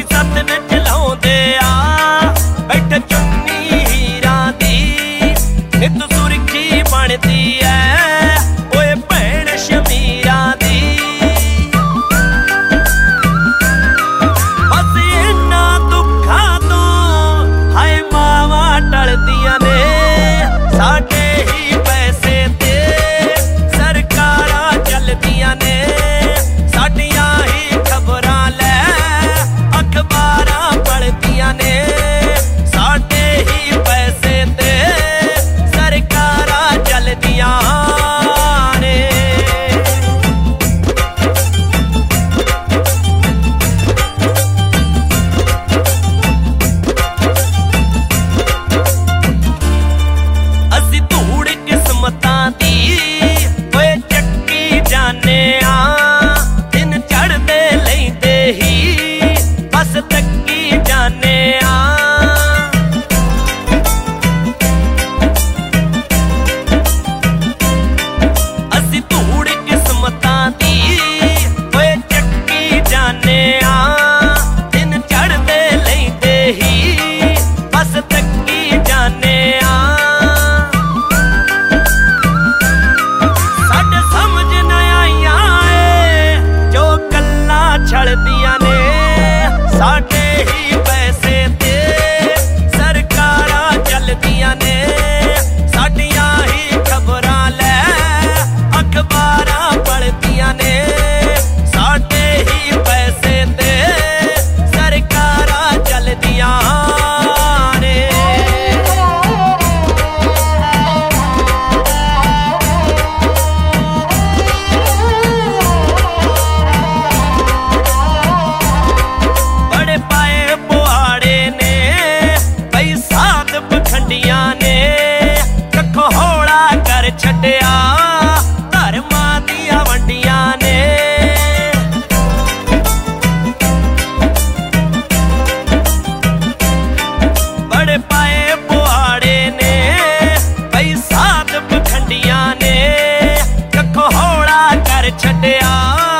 सत विच लाउंदे आ बैठ चुन्नी हीरां दी नित सुरखी बनदी ऐ ओए भैण शमीरां दी। बस इन्हां दुखां तों हाय मावां टलदियां ने साडे ही पैसे ते सरकारां चलदियां ने साडियां ही खबरां लै अखबारां पढ़दियां ने साडे ही पैसे ते सरकारां चलदियां ने। असी धूड़ किस्मतां दी ओए चक्की जाने आ दिन चढ़दे लैंदे ही बस तक्की जाने आ। असी धूड़ किस्मतां दी ओए चक्की जाने आ दिन चढ़दे लैंदे ही बस तक्की जाने आ। साडे समझ न आईयां ए जो गल्लां छलदियां ने साडे ही पैसे ते सरकारां चलदियां ने साडियां ही खबरां लै अखबारां पढ़दियां ने साडे ही पैसे ते सरकारां चलदियां ने। बड़े पाए पुआड़े ने कई साध पखंडियां ने कखों हौला कर छड्डिया धर्मां दियां वंडियां ने। बड़े पाए पुआड़े ने कई साध पखंडियां ने कखों हौला कर छड्डिया